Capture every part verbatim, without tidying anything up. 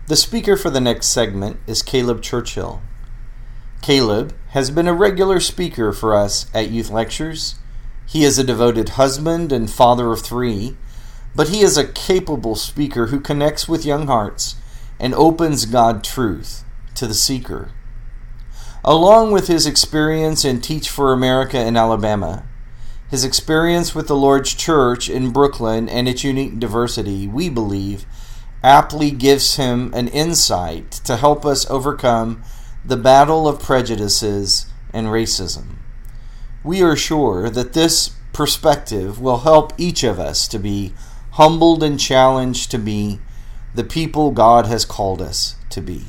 The speaker for the next segment is Caleb Churchill. Caleb has been a regular speaker for us at youth lectures. He is a devoted husband and father of three, but he is a capable speaker who connects with young hearts and opens God truth to the seeker. Along with his experience in Teach for America in Alabama, his experience with the Lord's Church in Brooklyn and its unique diversity, we believe, aptly gives him an insight to help us overcome the battle of prejudices and racism. We are sure that this perspective will help each of us to be humbled and challenged to be the people God has called us to be.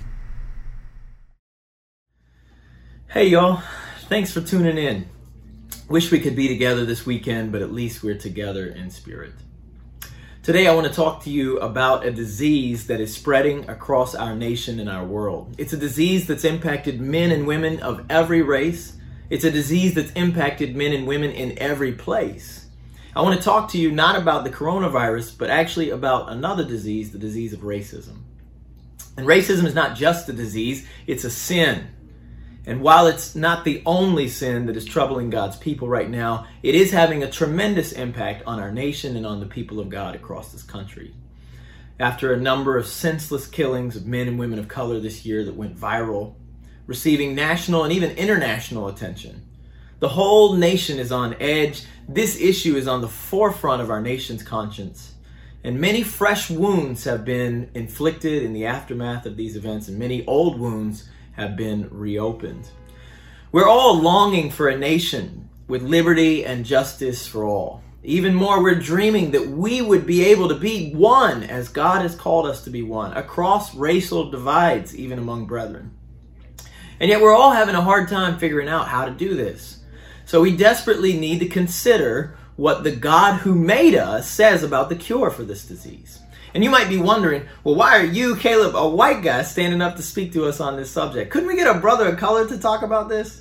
Hey y'all, thanks for tuning in. Wish we could be together this weekend, but at least we're together in spirit. Today I want to talk to you about a disease that is spreading across our nation and our world. It's a disease that's impacted men and women of every race. It's a disease that's impacted men and women in every place. I want to talk to you not about the coronavirus, but actually about another disease, the disease of racism. And racism is not just a disease, it's a sin. And while it's not the only sin that is troubling God's people right now, it is having a tremendous impact on our nation and on the people of God across this country. After a number of senseless killings of men and women of color this year that went viral, receiving national and even international attention, the whole nation is on edge. This issue is on the forefront of our nation's conscience. And many fresh wounds have been inflicted in the aftermath of these events, and many old wounds have been reopened. We're all longing for a nation with liberty and justice for all. Even more, we're dreaming that we would be able to be one as God has called us to be one, across racial divides, even among brethren. And yet we're all having a hard time figuring out how to do this. So we desperately need to consider what the God who made us says about the cure for this disease. And you might be wondering, well, why are you, Caleb, a white guy, standing up to speak to us on this subject? Couldn't we get a brother of color to talk about this?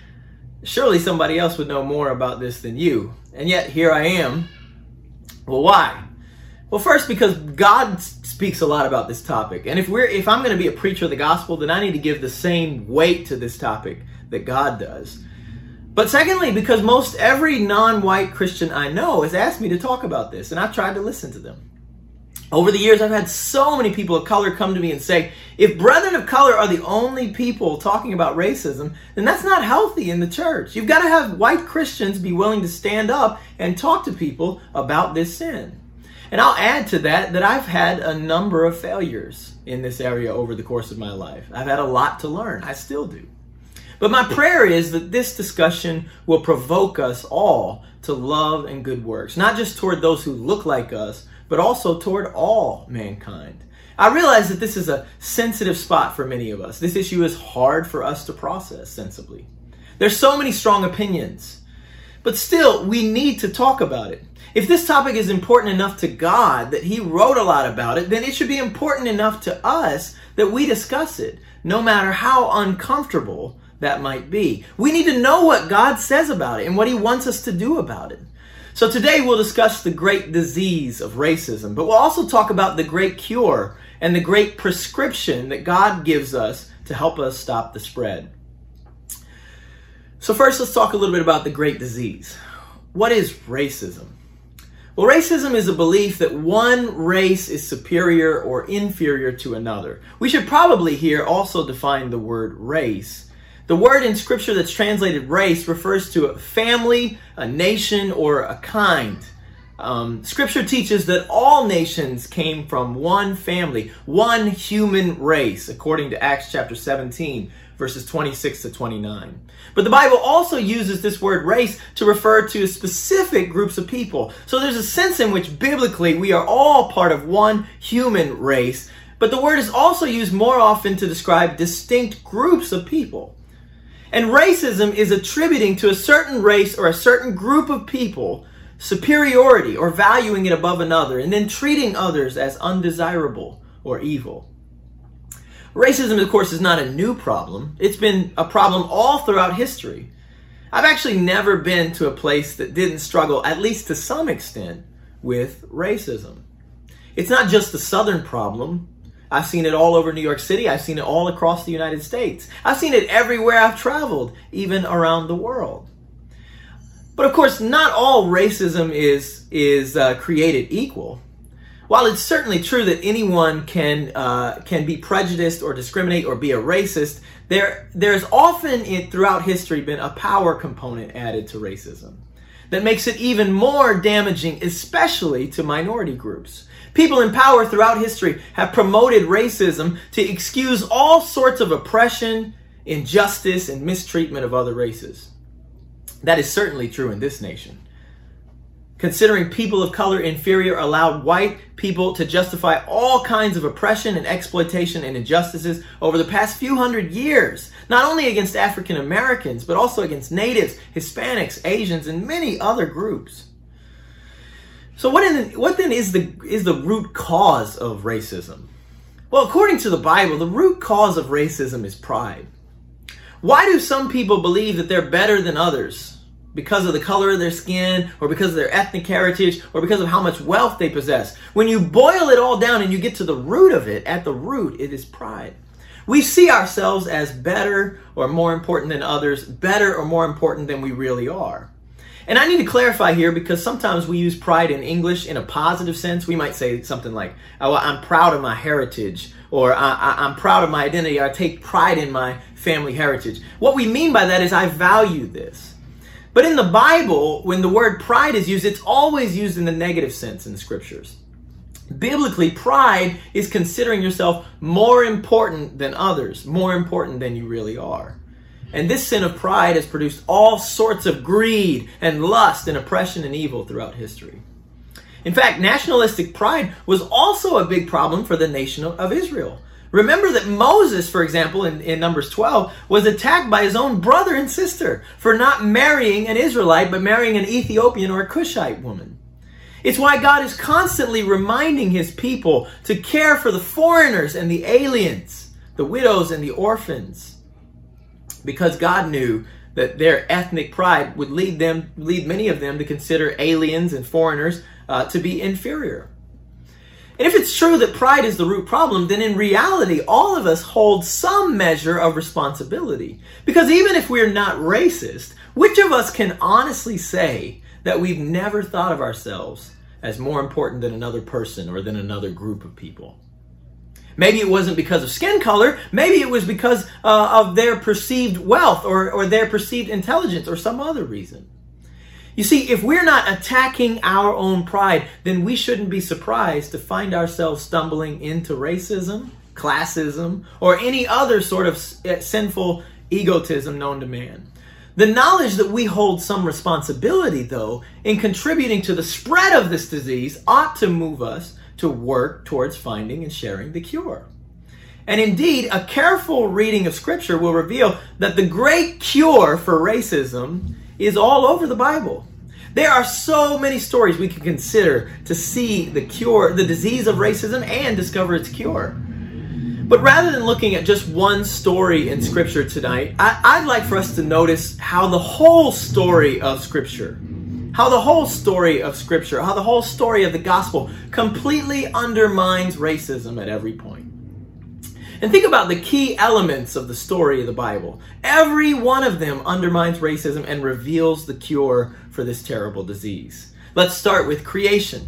Surely somebody else would know more about this than you. And yet here I am. Well, why? Well, first, because God speaks a lot about this topic. And if we're if I'm going to be a preacher of the gospel, then I need to give the same weight to this topic that God does. But secondly, because most every non-white Christian I know has asked me to talk about this, and I've tried to listen to them. Over the years, I've had so many people of color come to me and say, if brethren of color are the only people talking about racism, then that's not healthy in the church. You've got to have white Christians be willing to stand up and talk to people about this sin. And I'll add to that that I've had a number of failures in this area over the course of my life. I've had a lot to learn. I still do. But my prayer is that this discussion will provoke us all to love and good works, not just toward those who look like us, but also toward all mankind. I realize that this is a sensitive spot for many of us. This issue is hard for us to process sensibly. There's so many strong opinions, but still, we need to talk about it. If this topic is important enough to God that He wrote a lot about it, then it should be important enough to us that we discuss it, no matter how uncomfortable that might be. We need to know what God says about it and what He wants us to do about it. So today we'll discuss the great disease of racism, but we'll also talk about the great cure and the great prescription that God gives us to help us stop the spread. So first, let's talk a little bit about the great disease. What is racism? Well, racism is a belief that one race is superior or inferior to another. We should probably here also define the word race. The word in Scripture that's translated race refers to a family, a nation, or a kind. Um, scripture teaches that all nations came from one family, one human race, according to Acts chapter seventeen, verses twenty-six to twenty-nine. But the Bible also uses this word race to refer to specific groups of people. So there's a sense in which biblically we are all part of one human race, but the word is also used more often to describe distinct groups of people. And racism is attributing to a certain race or a certain group of people superiority or valuing it above another, and then treating others as undesirable or evil. Racism, of course, is not a new problem. It's been a problem all throughout history. I've actually never been to a place that didn't struggle, at least to some extent, with racism. It's not just a Southern problem. I've seen it all over New York City. I've seen it all across the United States. I've seen it everywhere I've traveled, even around the world. But of course, not all racism is, is uh, created equal. While it's certainly true that anyone can uh, can be prejudiced or discriminate or be a racist, there there's often in, throughout history been a power component added to racism that makes it even more damaging, especially to minority groups. People in power throughout history have promoted racism to excuse all sorts of oppression, injustice, and mistreatment of other races. That is certainly true in this nation. Considering people of color inferior allowed white people to justify all kinds of oppression and exploitation and injustices over the past few hundred years, not only against African Americans, but also against natives, Hispanics, Asians, and many other groups. So what, in the, what then is the, is the root cause of racism? Well, according to the Bible, the root cause of racism is pride. Why do some people believe that they're better than others? Because of the color of their skin, or because of their ethnic heritage, or because of how much wealth they possess. When you boil it all down and you get to the root of it, at the root, it is pride. We see ourselves as better or more important than others, better or more important than we really are. And I need to clarify here, because sometimes we use pride in English in a positive sense. We might say something like, oh, I'm proud of my heritage, or I, I, I'm proud of my identity, or I take pride in my family heritage. What we mean by that is I value this. But in the Bible, when the word pride is used, it's always used in the negative sense in the scriptures. Biblically, pride is considering yourself more important than others, more important than you really are. And this sin of pride has produced all sorts of greed and lust and oppression and evil throughout history. In fact, nationalistic pride was also a big problem for the nation of Israel. Remember that Moses, for example, in, in Numbers twelve, was attacked by his own brother and sister for not marrying an Israelite, but marrying an Ethiopian or a Cushite woman. It's why God is constantly reminding his people to care for the foreigners and the aliens, the widows and the orphans, because God knew that their ethnic pride would lead them, lead many of them to consider aliens and foreigners uh, to be inferior. And if it's true that pride is the root problem, then in reality, all of us hold some measure of responsibility. Because even if we're not racist, which of us can honestly say that we've never thought of ourselves as more important than another person or than another group of people? Maybe it wasn't because of skin color. Maybe it was because uh, of their perceived wealth or, or their perceived intelligence or some other reason. You see, if we're not attacking our own pride, then we shouldn't be surprised to find ourselves stumbling into racism, classism, or any other sort of sinful egotism known to man. The knowledge that we hold some responsibility, though, in contributing to the spread of this disease ought to move us to work towards finding and sharing the cure. And indeed, a careful reading of Scripture will reveal that the great cure for racism is all over the Bible. There are so many stories we can consider to see the cure, the disease of racism, and discover its cure. But rather than looking at just one story in Scripture tonight, I, I'd like for us to notice how the whole story of Scripture, how the whole story of Scripture, how the whole story of the gospel completely undermines racism at every point. And think about the key elements of the story of the Bible. Every one of them undermines racism and reveals the cure for this terrible disease. Let's start with creation.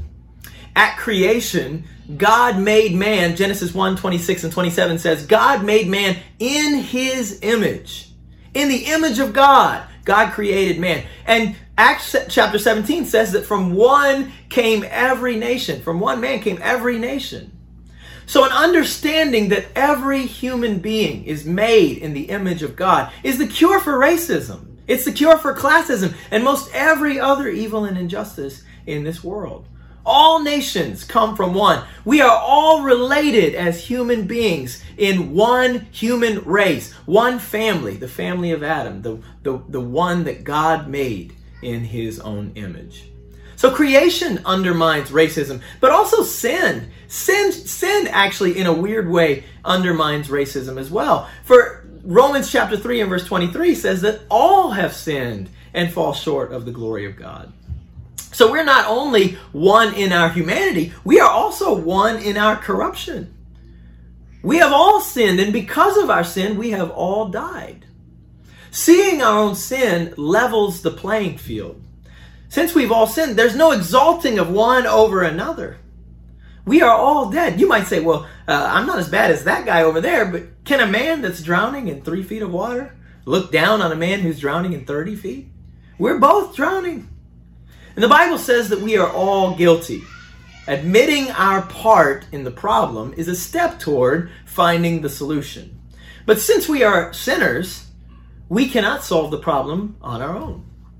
At creation, God made man. Genesis one, twenty-six and twenty-seven says, God made man in his image. In the image of God, God created man. And Acts chapter seventeen says that from one came every nation. From one man came every nation. So an understanding that every human being is made in the image of God is the cure for racism. It's the cure for classism and most every other evil and injustice in this world. All nations come from one. We are all related as human beings in one human race, one family, the family of Adam, the, the, the one that God made in his own image. So creation undermines racism, but also sin. Sin, sin actually, in a weird way, undermines racism as well. For Romans chapter three and verse twenty-three says that all have sinned and fall short of the glory of God. So we're not only one in our humanity, we are also one in our corruption. We have all sinned, and because of our sin, we have all died. Seeing our own sin levels the playing field. Since we've all sinned, there's no exalting of one over another. We are all dead. You might say, well, uh, I'm not as bad as that guy over there, but can a man that's drowning in three feet of water look down on a man who's drowning in thirty feet? We're both drowning. And the Bible says that we are all guilty. Admitting our part in the problem is a step toward finding the solution. But since we are sinners, we cannot solve the problem on our own.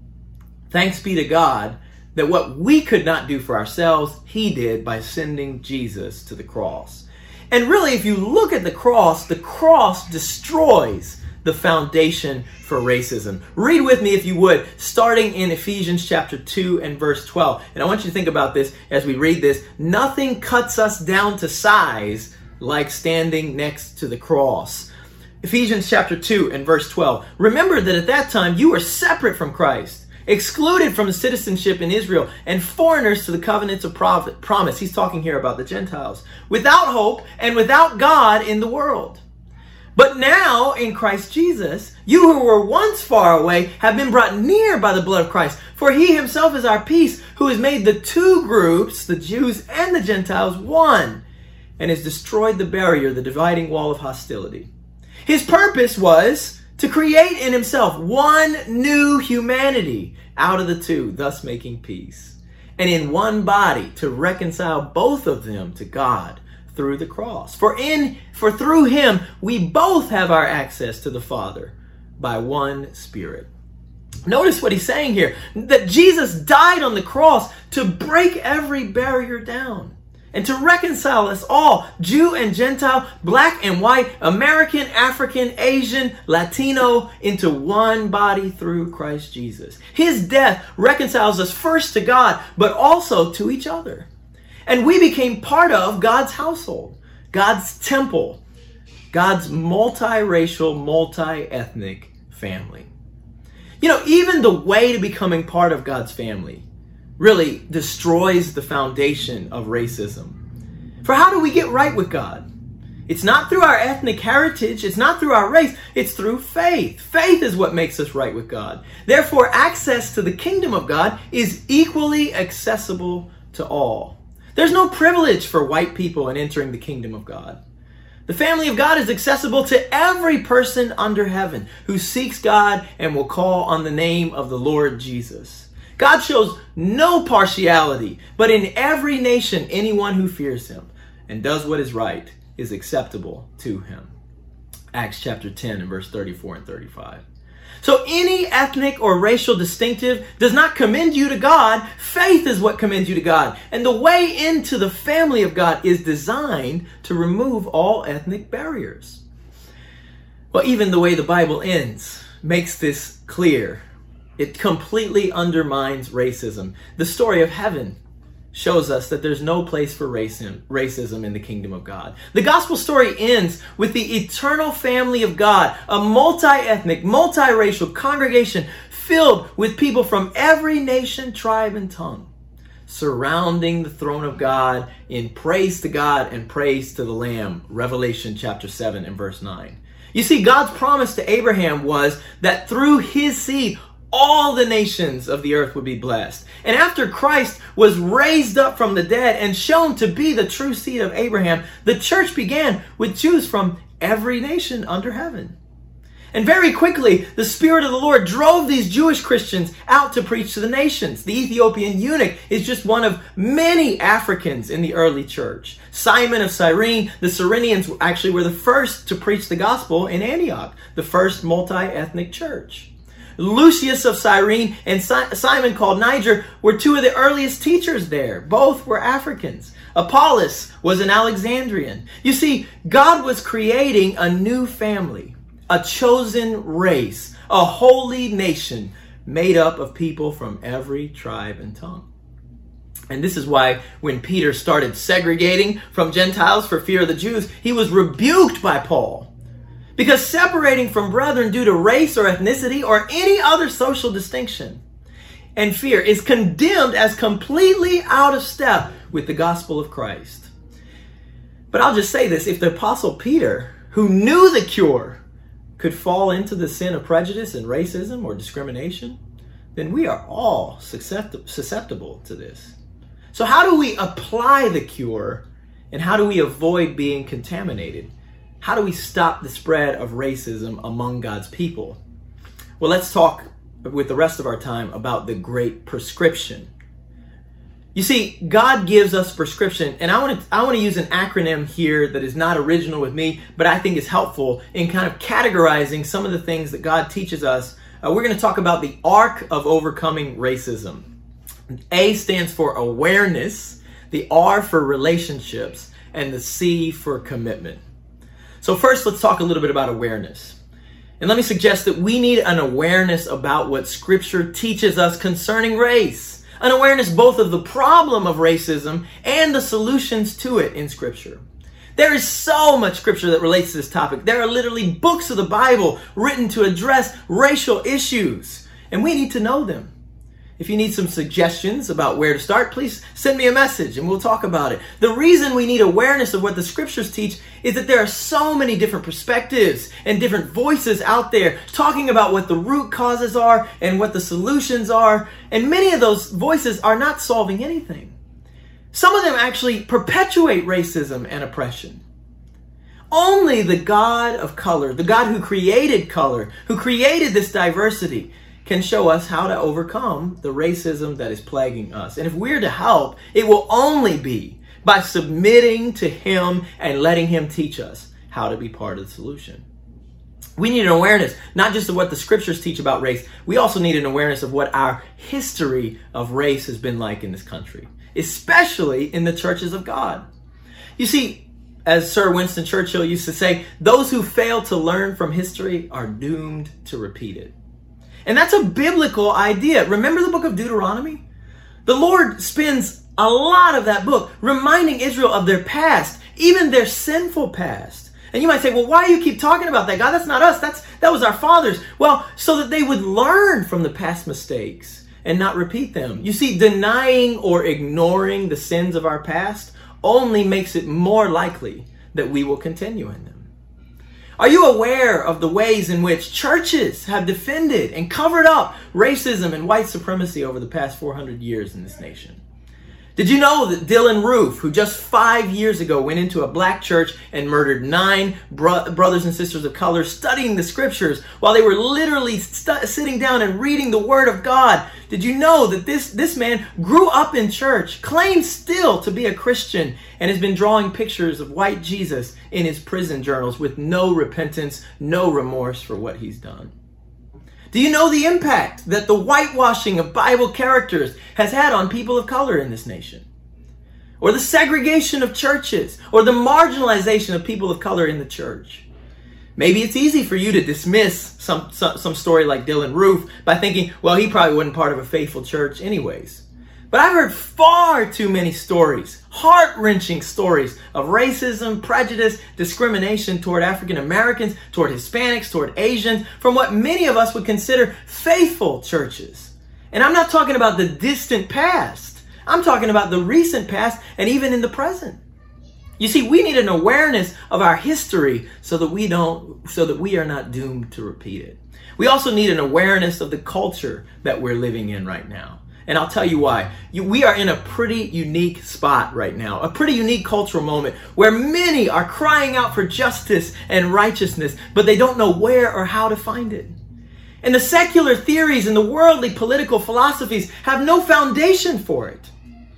Thanks be to God that what we could not do for ourselves, He did by sending Jesus to the cross. And really, if you look at the cross, the cross destroys the foundation for racism. Read with me, if you would, starting in Ephesians chapter two and verse twelve. And I want you to think about this as we read this. Nothing cuts us down to size like standing next to the cross. Ephesians chapter two and verse twelve. Remember that at that time you were separate from Christ, excluded from citizenship in Israel, and foreigners to the covenants of promise. He's talking here about the Gentiles. Without hope and without God in the world. But now, in Christ Jesus, you who were once far away have been brought near by the blood of Christ. For He Himself is our peace, who has made the two groups, the Jews and the Gentiles, one, and has destroyed the barrier, the dividing wall of hostility. His purpose was to create in Himself one new humanity out of the two, thus making peace. And in one body to reconcile both of them to God through the cross. For in for through Him we both have our access to the Father by one Spirit. Notice what He's saying here, that Jesus died on the cross to break every barrier down and to reconcile us all, Jew and Gentile, black and white, American, African, Asian, Latino, into one body through Christ Jesus. His death reconciles us first to God, but also to each other. And we became part of God's household, God's temple, God's multiracial, multi-ethnic family. You know, even the way to becoming part of God's family really destroys the foundation of racism. For how do we get right with God? It's not through our ethnic heritage. It's not through our race. It's through faith. Faith is what makes us right with God. Therefore, access to the kingdom of God is equally accessible to all. There's no privilege for white people in entering the kingdom of God. The family of God is accessible to every person under heaven who seeks God and will call on the name of the Lord Jesus. God shows no partiality, but in every nation, anyone who fears Him and does what is right is acceptable to Him. Acts chapter ten and verse thirty-four and thirty-five. So any ethnic or racial distinctive does not commend you to God. Faith is what commends you to God. And the way into the family of God is designed to remove all ethnic barriers. Well, even the way the Bible ends makes this clear. It completely undermines racism. The story of heaven shows us that there's no place for racism, racism in the kingdom of God. The gospel story ends with the eternal family of God, a multi-ethnic, multiracial congregation filled with people from every nation, tribe, and tongue, surrounding the throne of God in praise to God and praise to the Lamb. Revelation chapter seven and verse nine. You see, God's promise to Abraham was that through his seed, all the nations of the earth would be blessed. And after Christ was raised up from the dead and shown to be the true seed of Abraham, the church began with Jews from every nation under heaven. And very quickly, the Spirit of the Lord drove these Jewish Christians out to preach to the nations. The Ethiopian eunuch is just one of many Africans in the early church. Simon of Cyrene, the Cyrenians actually were the first to preach the gospel in Antioch, the first multi-ethnic church. Lucius of Cyrene and Simon called Niger were two of the earliest teachers there. Both were Africans. Apollos was an Alexandrian. You see, God was creating a new family, a chosen race, a holy nation made up of people from every tribe and tongue. And this is why when Peter started segregating from Gentiles for fear of the Jews, he was rebuked by Paul. Because separating from brethren due to race or ethnicity or any other social distinction and fear is condemned as completely out of step with the gospel of Christ. But I'll just say this, if the Apostle Peter, who knew the cure, could fall into the sin of prejudice and racism or discrimination, then we are all susceptible to this. So how do we apply the cure, and how do we avoid being contaminated? How do we stop the spread of racism among God's people? Well, let's talk with the rest of our time about the great prescription. You see, God gives us prescription, and I want to I want to use an acronym here that is not original with me, but I think is helpful in kind of categorizing some of the things that God teaches us. Uh, we're going to talk about the arc of overcoming racism. A stands for awareness, the R for relationships, and the C for commitment. So first, let's talk a little bit about awareness. And let me suggest that we need an awareness about what Scripture teaches us concerning race. An awareness both of the problem of racism and the solutions to it in Scripture. There is so much Scripture that relates to this topic. There are literally books of the Bible written to address racial issues, and we need to know them. If you need some suggestions about where to start, please send me a message and we'll talk about it. The reason we need awareness of what the Scriptures teach is that there are so many different perspectives and different voices out there talking about what the root causes are and what the solutions are. And many of those voices are not solving anything. Some of them actually perpetuate racism and oppression. Only the God of color, the God who created color, who created this diversity, can show us how to overcome the racism that is plaguing us. And if we're to help, it will only be by submitting to Him and letting Him teach us how to be part of the solution. We need an awareness, not just of what the Scriptures teach about race, we also need an awareness of what our history of race has been like in this country, especially in the churches of God. You see, as Sir Winston Churchill used to say, those who fail to learn from history are doomed to repeat it. And that's a biblical idea. Remember the book of Deuteronomy? The Lord spends a lot of that book reminding Israel of their past, even their sinful past. And you might say, well, why do you keep talking about that? God, that's not us. That's that was our fathers. Well, so that they would learn from the past mistakes and not repeat them. You see, denying or ignoring the sins of our past only makes it more likely that we will continue in them. Are you aware of the ways in which churches have defended and covered up racism and white supremacy over the past four hundred years in this nation? Did you know that Dylan Roof, who just five years ago went into a black church and murdered nine bro- brothers and sisters of color studying the Scriptures while they were literally st- sitting down and reading the Word of God? Did you know that this, this man grew up in church, claims still to be a Christian, and has been drawing pictures of white Jesus in his prison journals with no repentance, no remorse for what he's done? Do you know the impact that the whitewashing of Bible characters has had on people of color in this nation? Or the segregation of churches, or the marginalization of people of color in the church? Maybe it's easy for you to dismiss some, some, some story like Dylan Roof by thinking, well, he probably wasn't part of a faithful church anyways. But I've heard far too many stories, heart-wrenching stories of racism, prejudice, discrimination toward African Americans, toward Hispanics, toward Asians, from what many of us would consider faithful churches. And I'm not talking about the distant past. I'm talking about the recent past and even in the present. You see, we need an awareness of our history so that we don't, so that we are not doomed to repeat it. We also need an awareness of the culture that we're living in right now. And I'll tell you why. You, we are in a pretty unique spot right now, a pretty unique cultural moment where many are crying out for justice and righteousness, but they don't know where or how to find it. And the secular theories and the worldly political philosophies have no foundation for it.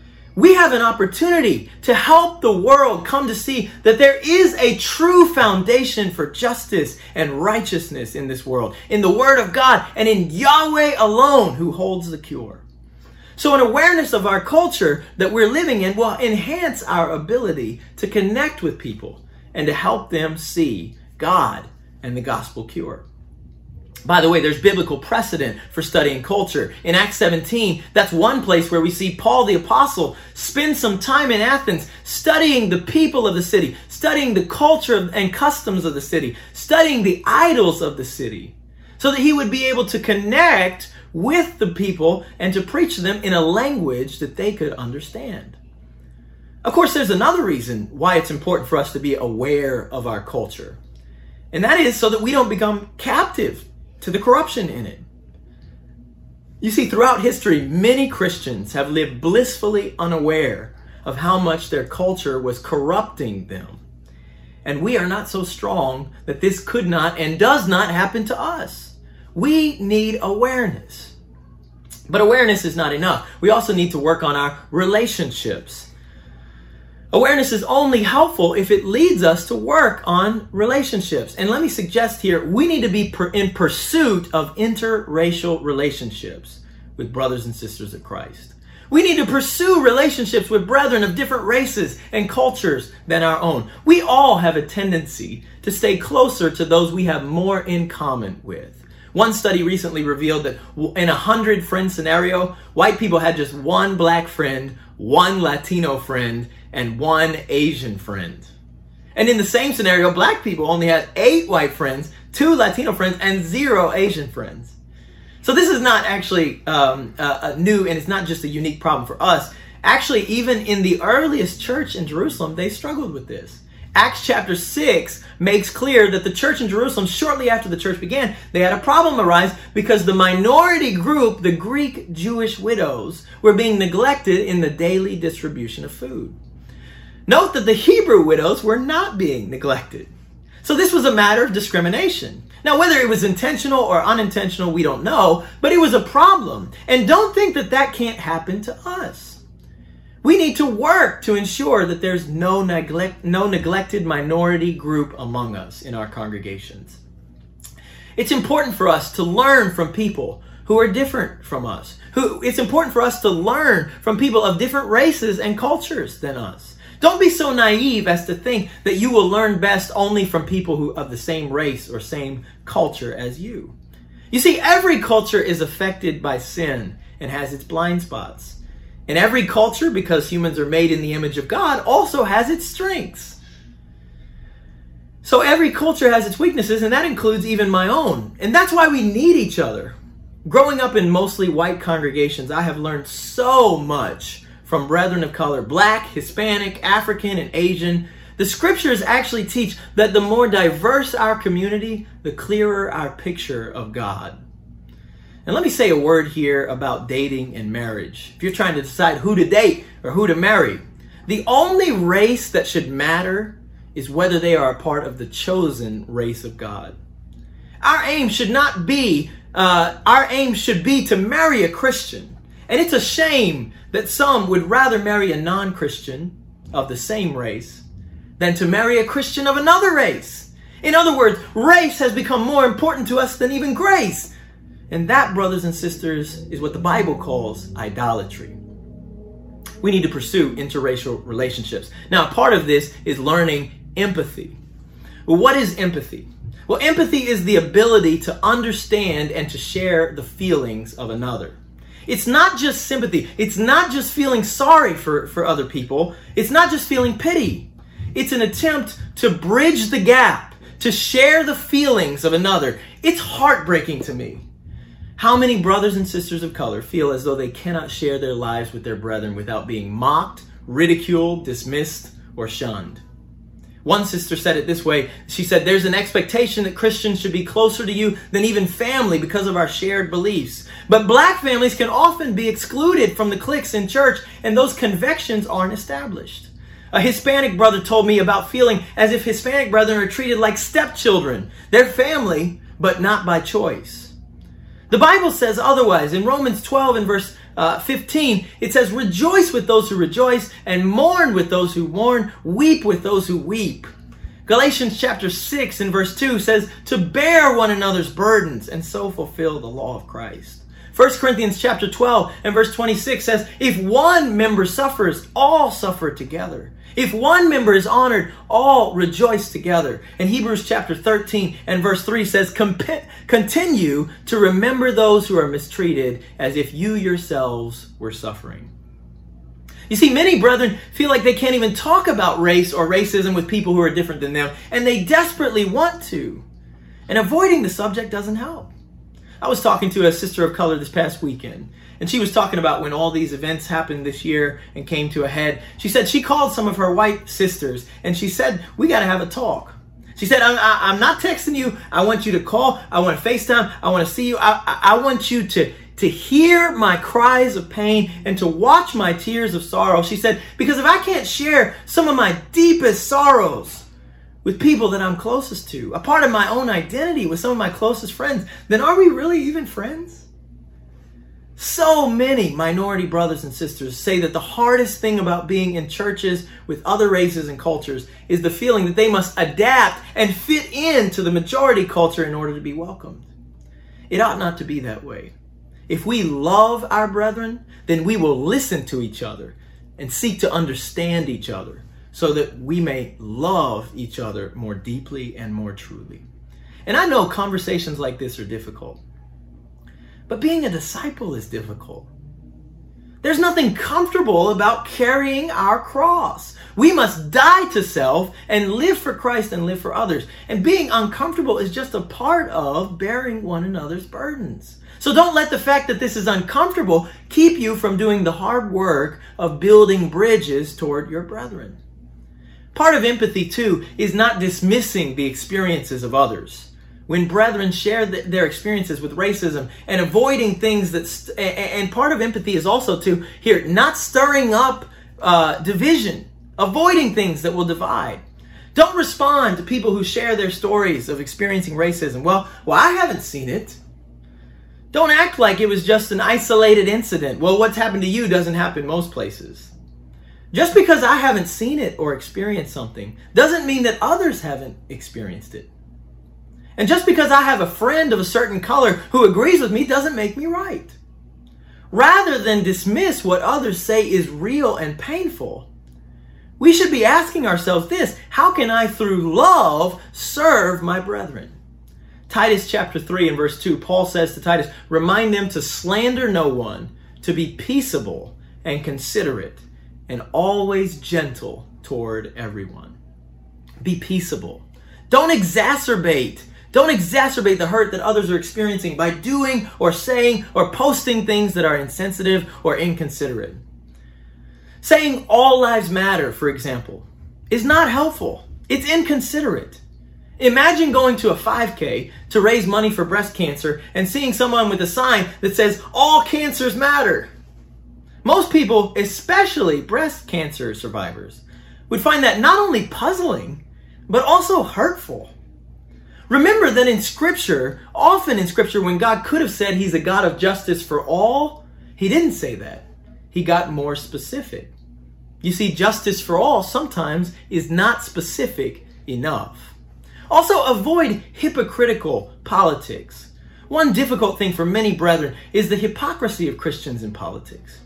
We have an opportunity to help the world come to see that there is a true foundation for justice and righteousness in this world, in the Word of God and in Yahweh alone who holds the cure. So an awareness of our culture that we're living in will enhance our ability to connect with people and to help them see God and the gospel cure. By the way, there's biblical precedent for studying culture. In Acts seventeen, that's one place where we see Paul the Apostle spend some time in Athens studying the people of the city, studying the culture and customs of the city, studying the idols of the city, so that he would be able to connect with the people and to preach to them in a language that they could understand. Of course, there's another reason why it's important for us to be aware of our culture. And that is so that we don't become captive to the corruption in it. You see, throughout history, many Christians have lived blissfully unaware of how much their culture was corrupting them. And we are not so strong that this could not and does not happen to us. We need awareness. But awareness is not enough. We also need to work on our relationships. Awareness is only helpful if it leads us to work on relationships. And let me suggest here, we need to be per- in pursuit of interracial relationships with brothers and sisters of Christ. We need to pursue relationships with brethren of different races and cultures than our own. We all have a tendency to stay closer to those we have more in common with. One study recently revealed that in a hundred friend scenario, white people had just one black friend, one Latino friend, and one Asian friend. And in the same scenario, black people only had eight white friends, two Latino friends, and zero Asian friends. So this is not actually um, uh, new, and it's not just a unique problem for us. Actually, even in the earliest church in Jerusalem, they struggled with this. Acts chapter six makes clear that the church in Jerusalem, shortly after the church began, they had a problem arise because the minority group, the Greek Jewish widows, were being neglected in the daily distribution of food. Note that the Hebrew widows were not being neglected. So this was a matter of discrimination. Now, whether it was intentional or unintentional, we don't know, but it was a problem. And don't think that that can't happen to us. We need to work to ensure that there's no neglect, no neglected minority group among us in our congregations. It's important for us to learn from people who are different from us. Who, it's important for us to learn from people of different races and cultures than us. Don't be so naive as to think that you will learn best only from people who of the same race or same culture as you. You see, every culture is affected by sin and has its blind spots. And every culture, because humans are made in the image of God, also has its strengths. So every culture has its weaknesses, and that includes even my own. And that's why we need each other. Growing up in mostly white congregations, I have learned so much from brethren of color, black, Hispanic, African, and Asian. The scriptures actually teach that the more diverse our community, the clearer our picture of God. And let me say a word here about dating and marriage. If you're trying to decide who to date or who to marry, the only race that should matter is whether they are a part of the chosen race of God. Our aim should not be, uh, our aim should be to marry a Christian. And it's a shame that some would rather marry a non-Christian of the same race than to marry a Christian of another race. In other words, race has become more important to us than even grace. And that, brothers and sisters, is what the Bible calls idolatry. We need to pursue interracial relationships. Now, part of this is learning empathy. Well, what is empathy? Well, empathy is the ability to understand and to share the feelings of another. It's not just sympathy. It's not just feeling sorry for, for other people. It's not just feeling pity. It's an attempt to bridge the gap, to share the feelings of another. It's heartbreaking to me. How many brothers and sisters of color feel as though they cannot share their lives with their brethren without being mocked, ridiculed, dismissed, or shunned? One sister said it this way. She said, there's an expectation that Christians should be closer to you than even family because of our shared beliefs. But black families can often be excluded from the cliques in church, and those convictions aren't established. A Hispanic brother told me about feeling as if Hispanic brethren are treated like stepchildren. They're family, but not by choice. The Bible says otherwise. In Romans twelve and verse uh, fifteen, it says, rejoice with those who rejoice and mourn with those who mourn, weep with those who weep. Galatians chapter six and verse two says to bear one another's burdens and so fulfill the law of Christ. First Corinthians chapter twelve and verse twenty-six says, if one member suffers, all suffer together. If one member is honored, all rejoice together. And Hebrews chapter thirteen and verse three says, continue to remember those who are mistreated as if you yourselves were suffering. You see, many brethren feel like they can't even talk about race or racism with people who are different than them, and they desperately want to. And avoiding the subject doesn't help. I was talking to a sister of color this past weekend, and she was talking about when all these events happened this year and came to a head. She said she called some of her white sisters, and she said, we got to have a talk. She said, I'm, I'm not texting you. I want you to call. I want to FaceTime. I want to see you. I, I, I want you to, to hear my cries of pain and to watch my tears of sorrow. She said, because if I can't share some of my deepest sorrows with people that I'm closest to, a part of my own identity with some of my closest friends, then are we really even friends? So many minority brothers and sisters say that the hardest thing about being in churches with other races and cultures is the feeling that they must adapt and fit into the majority culture in order to be welcomed. It ought not to be that way. If we love our brethren, then we will listen to each other and seek to understand each other so that we may love each other more deeply and more truly. And I know conversations like this are difficult. But being a disciple is difficult. There's nothing comfortable about carrying our cross. We must die to self and live for Christ and live for others. And being uncomfortable is just a part of bearing one another's burdens. So don't let the fact that this is uncomfortable keep you from doing the hard work of building bridges toward your brethren. Part of empathy, too, is not dismissing the experiences of others. When brethren share th- their experiences with racism and avoiding things that, st- and part of empathy is also to, here, not stirring up uh, division, avoiding things that will divide. Don't respond to people who share their stories of experiencing racism. Well, well, I haven't seen it. Don't act like it was just an isolated incident. Well, what's happened to you doesn't happen most places. Just because I haven't seen it or experienced something doesn't mean that others haven't experienced it. And just because I have a friend of a certain color who agrees with me doesn't make me right. Rather than dismiss what others say is real and painful, we should be asking ourselves this: how can I, through love, serve my brethren? Titus chapter three and verse two, Paul says to Titus, remind them to slander no one, to be peaceable and considerate, and always gentle toward everyone. Be peaceable. Don't exacerbate Don't exacerbate the hurt that others are experiencing by doing or saying or posting things that are insensitive or inconsiderate. Saying all lives matter, for example, is not helpful. It's inconsiderate. Imagine going to a five K to raise money for breast cancer and seeing someone with a sign that says all cancers matter. Most people, especially breast cancer survivors, would find that not only puzzling, but also hurtful. Remember that in Scripture, often in Scripture, when God could have said he's a God of justice for all, he didn't say that. He got more specific. You see, justice for all sometimes is not specific enough. Also, avoid hypocritical politics. One difficult thing for many brethren is the hypocrisy of Christians in politics.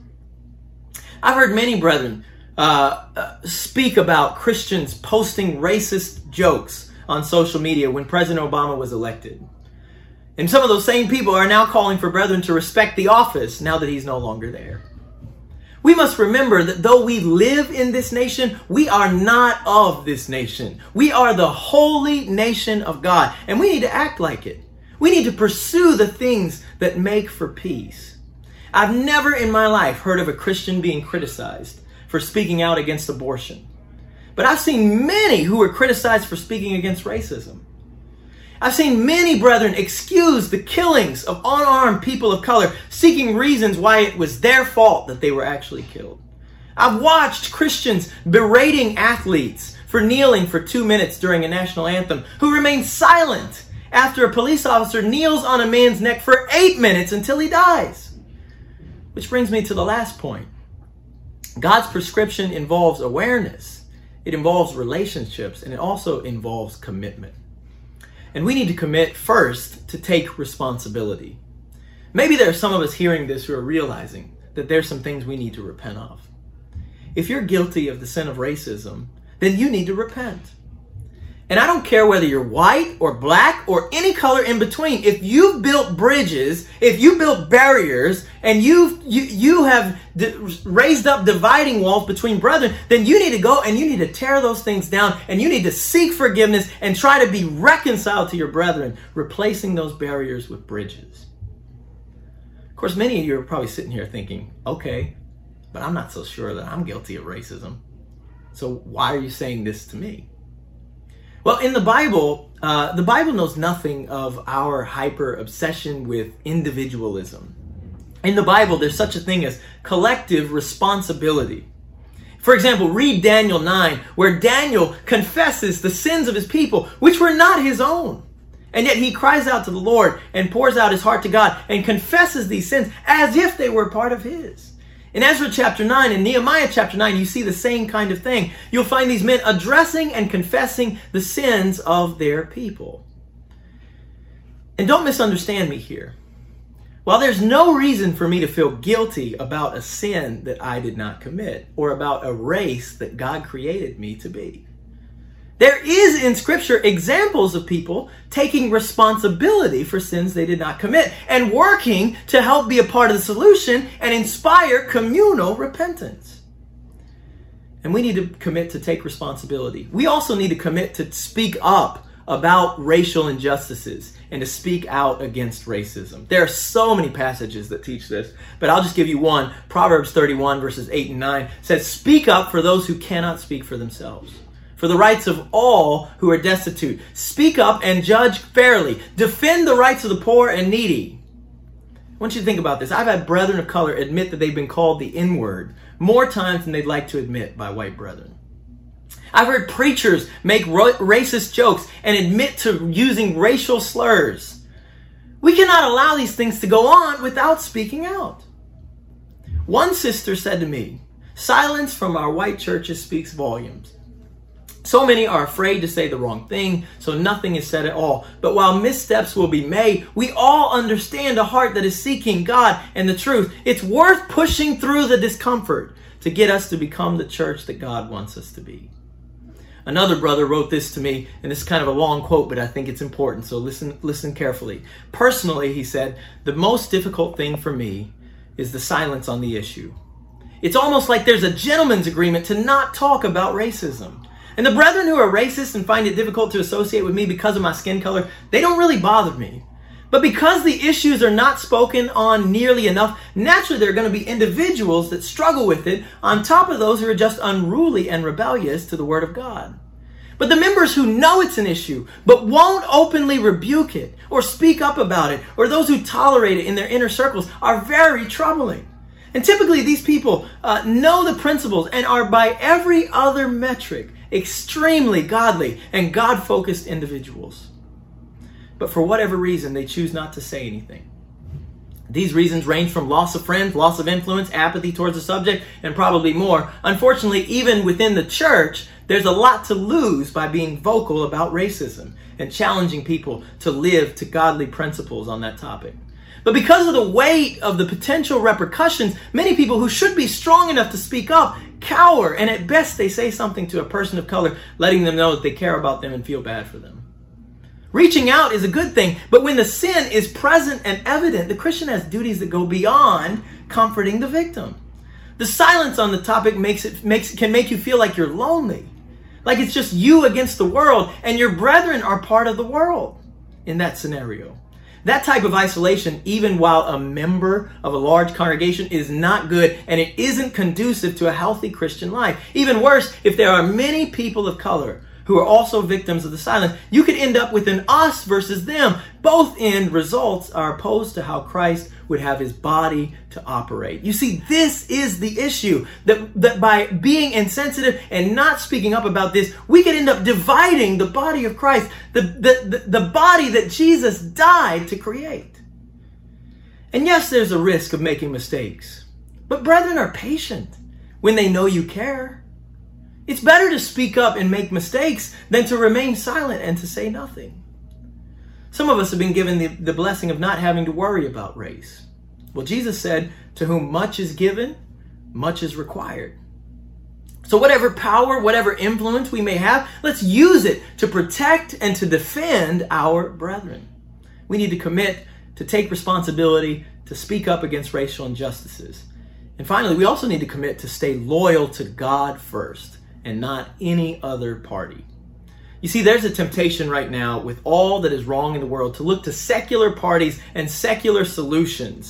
I've heard many brethren uh, uh, speak about Christians posting racist jokes on social media when President Obama was elected. And some of those same people are now calling for brethren to respect the office now that he's no longer there. We must remember that though we live in this nation, we are not of this nation. We are the holy nation of God, and we need to act like it. We need to pursue the things that make for peace. I've never in my life heard of a Christian being criticized for speaking out against abortion. But I've seen many who were criticized for speaking against racism. I've seen many brethren excuse the killings of unarmed people of color, seeking reasons why it was their fault that they were actually killed. I've watched Christians berating athletes for kneeling for two minutes during a national anthem, who remain silent after a police officer kneels on a man's neck for eight minutes until he dies. Which brings me to the last point. God's prescription involves awareness. It involves relationships, and it also involves commitment. And we need to commit first to take responsibility. Maybe there are some of us hearing this who are realizing that there's some things we need to repent of. If you're guilty of the sin of racism, then you need to repent. And I don't care whether you're white or black or any color in between. If you've built bridges, if you built barriers, and you've, you you have d- raised up dividing walls between brethren, then you need to go and you need to tear those things down, and you need to seek forgiveness and try to be reconciled to your brethren, replacing those barriers with bridges. course, many of you are probably sitting here thinking, okay, but I'm not so sure that I'm guilty of racism. So why are you saying this to me? Well, in the Bible, uh, the Bible knows nothing of our hyper obsession with individualism. In the Bible, there's such a thing as collective responsibility. For example, read Daniel nine, where Daniel confesses the sins of his people, which were not his own. And yet he cries out to the Lord and pours out his heart to God and confesses these sins as if they were part of his. In Ezra chapter nine and Nehemiah chapter nine, you see the same kind of thing. You'll find these men addressing and confessing the sins of their people. And don't misunderstand me here. While there's no reason for me to feel guilty about a sin that I did not commit or about a race that God created me to be, there is in Scripture examples of people taking responsibility for sins they did not commit and working to help be a part of the solution and inspire communal repentance. And we need to commit to take responsibility. We also need to commit to speak up about racial injustices and to speak out against racism. There are so many passages that teach this, but I'll just give you one. Proverbs thirty-one verses eight and nine says, "Speak up for those who cannot speak for themselves, for the rights of all who are destitute. Speak up and judge fairly. Defend the rights of the poor and needy." I want you to think about this. I've had brethren of color admit that they've been called the N-word more times than they'd like to admit by white brethren. I've heard preachers make ro- racist jokes and admit to using racial slurs. We cannot allow these things to go on without speaking out. One sister said to me, "Silence from our white churches speaks volumes. So many are afraid to say the wrong thing, so nothing is said at all. But while missteps will be made, we all understand a heart that is seeking God and the truth. It's worth pushing through the discomfort to get us to become the church that God wants us to be." Another brother wrote this to me, and this is kind of a long quote, but I think it's important, so listen, listen carefully. "Personally," he said, "the most difficult thing for me is the silence on the issue. It's almost like there's a gentleman's agreement to not talk about racism. And the brethren who are racist and find it difficult to associate with me because of my skin color, they don't really bother me. But because the issues are not spoken on nearly enough, naturally there are going to be individuals that struggle with it on top of those who are just unruly and rebellious to the Word of God. But the members who know it's an issue, but won't openly rebuke it or speak up about it, or those who tolerate it in their inner circles, are very troubling. And typically these people uh, know the principles and are by every other metric extremely godly and God-focused individuals. But for whatever reason, they choose not to say anything. These reasons range from loss of friends, loss of influence, apathy towards the subject, and probably more. Unfortunately, even within the church, there's a lot to lose by being vocal about racism and challenging people to live to godly principles on that topic. But because of the weight of the potential repercussions, many people who should be strong enough to speak up cower, and at best they say something to a person of color, letting them know that they care about them and feel bad for them. Reaching out is a good thing, but when the sin is present and evident, the Christian has duties that go beyond comforting the victim. The silence on the topic makes it makes can make you feel like you're lonely, like it's just you against the world, and your brethren are part of the world in that scenario. That type of isolation, even while a member of a large congregation, is not good, and it isn't conducive to a healthy Christian life. Even worse, if there are many people of color who are also victims of the silence, you could end up with an us versus them. Both end results are opposed to how Christ would have his body to operate. You see, this is the issue, that, that by being insensitive and not speaking up about this, we could end up dividing the body of Christ, the, the, the, the body that Jesus died to create. And yes, there's a risk of making mistakes, but brethren are patient when they know you care. It's better to speak up and make mistakes than to remain silent and to say nothing. Some of us have been given the, the blessing of not having to worry about race. Well, Jesus said, "To whom much is given, much is required." So whatever power, whatever influence we may have, let's use it to protect and to defend our brethren. We need to commit to take responsibility to speak up against racial injustices. And finally, we also need to commit to stay loyal to God first and not any other party. You see, there's a temptation right now with all that is wrong in the world to look to secular parties and secular solutions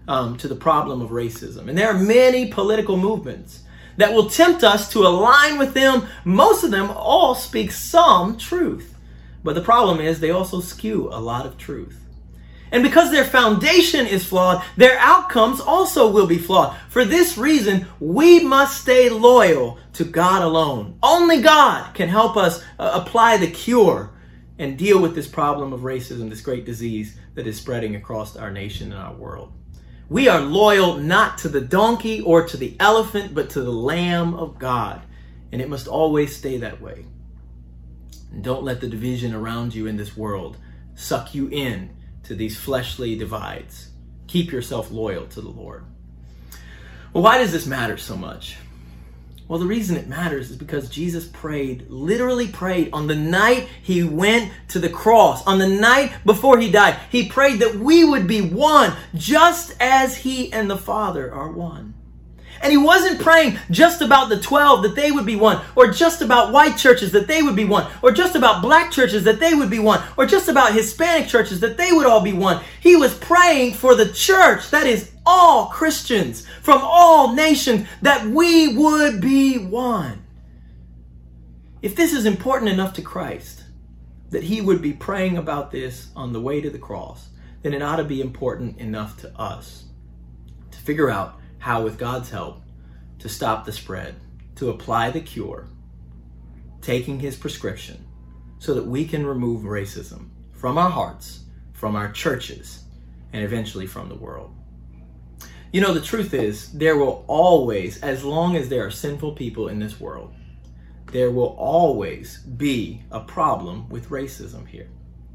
um, to the problem of racism. And there are many political movements that will tempt us to align with them. Most of them all speak some truth. But the problem is they also skew a lot of truth. And because their foundation is flawed, their outcomes also will be flawed. For this reason, we must stay loyal to God alone. Only God can help us uh, apply the cure and deal with this problem of racism, this great disease that is spreading across our nation and our world. We are loyal not to the donkey or to the elephant, but to the Lamb of God. And it must always stay that way. And don't let the division around you in this world suck you in to these fleshly divides. Keep yourself loyal to the Lord. Well, why does this matter so much? Well, the reason it matters is because Jesus prayed, literally prayed on the night he went to the cross, on the night before he died. He prayed that we would be one, just as he and the Father are one. And he wasn't praying just about the twelve, that they would be one, or just about white churches, that they would be one, or just about black churches, that they would be one, or just about Hispanic churches, that they would all be one. He was praying for the church, that is all Christians from all nations, that we would be one. If this is important enough to Christ, that he would be praying about this on the way to the cross, then it ought to be important enough to us to figure out how, with God's help, to stop the spread, to apply the cure, taking his prescription, so that we can remove racism from our hearts, from our churches, and eventually from the world. You know, the truth is, there will always, as long as there are sinful people in this world, there will always be a problem with racism here.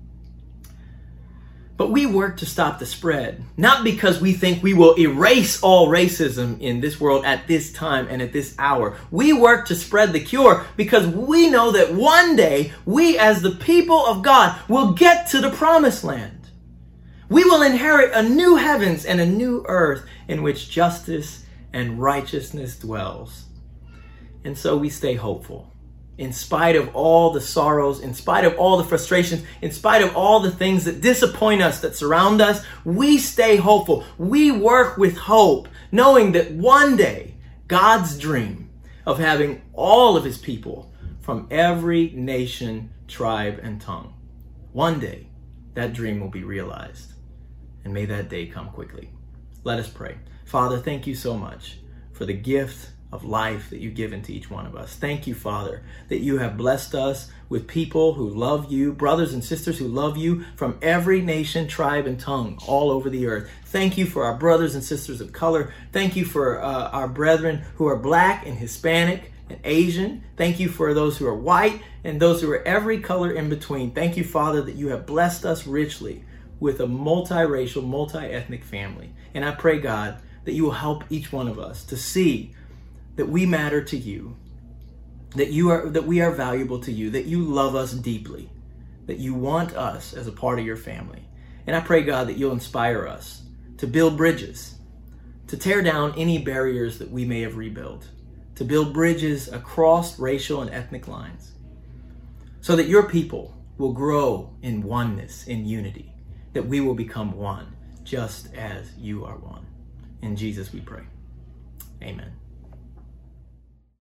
But we work to stop the spread, not because we think we will erase all racism in this world at this time and at this hour. We work to spread the cure because we know that one day we, as the people of God, will get to the promised land. We will inherit a new heavens and a new earth in which justice and righteousness dwells. And so we stay hopeful. In spite of all the sorrows, in spite of all the frustrations, in spite of all the things that disappoint us, that surround us, we stay hopeful. We work with hope, knowing that one day God's dream of having all of his people from every nation, tribe, and tongue, one day that dream will be realized. And may that day come quickly. Let us pray. Father, thank you so much for the gift of life that you've given to each one of us. Thank you, Father, that you have blessed us with people who love you, brothers and sisters who love you from every nation, tribe, and tongue all over the earth. Thank you for our brothers and sisters of color. Thank you for uh, our brethren who are black and Hispanic and Asian. Thank you for those who are white and those who are every color in between. Thank you, Father, that you have blessed us richly with a multiracial, multi-ethnic family. And I pray, God, that you will help each one of us to see that we matter to you, that you are, that we are valuable to you, that you love us deeply, that you want us as a part of your family. And I pray, God, that you'll inspire us to build bridges, to tear down any barriers that we may have rebuilt, to build bridges across racial and ethnic lines, so that your people will grow in oneness, in unity, that we will become one, just as you are one. In Jesus we pray. Amen.